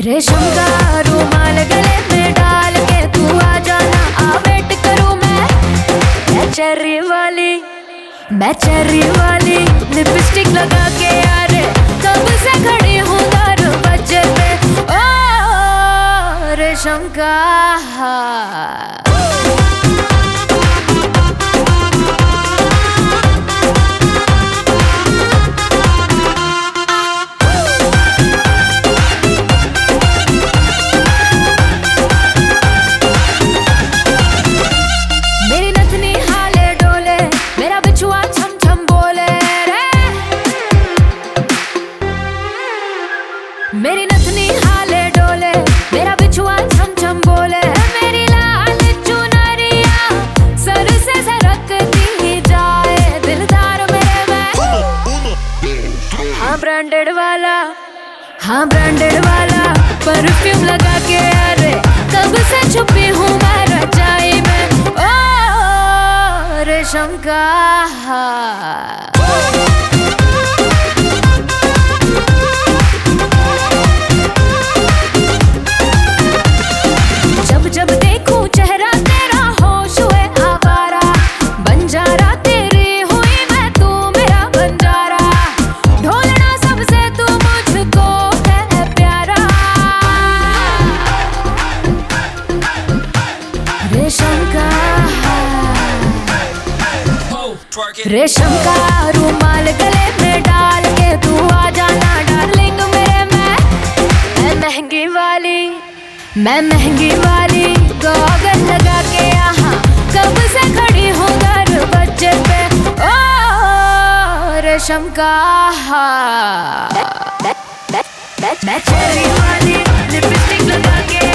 रेशम का रुमाल गले में डाल के तू आ जाना, आ वेट करूं मैं चेरी वाली, मैं चेरी वाली लिपस्टिक लगा के यार कब से खड़ी हूँ दरवाजे पे। ओ रेशम का मेरी नथनी हाले डोले, मेरा बिछुआ छम छम बोले, मेरी लाल चुनरिया सर से सरकती जाए दिलदार मेरे में। हाँ ब्रांडेड वाला, हाँ ब्रांडेड वाला परफ्यूम लगा के अरे कब से छुपी हूँ मैं रजाई में। ओ रेशम का रेशम का रुमाल गले में डाल के तू आ जाना डार्लिंग मेरे मैं महंगी वाली, मैं महंगी वाली गॉगल लगा के यहाँ कब से खड़ी हूँ दरवाजे पे। ओ रेशम का मैं चेरी वाली लिपस्टिक लगा के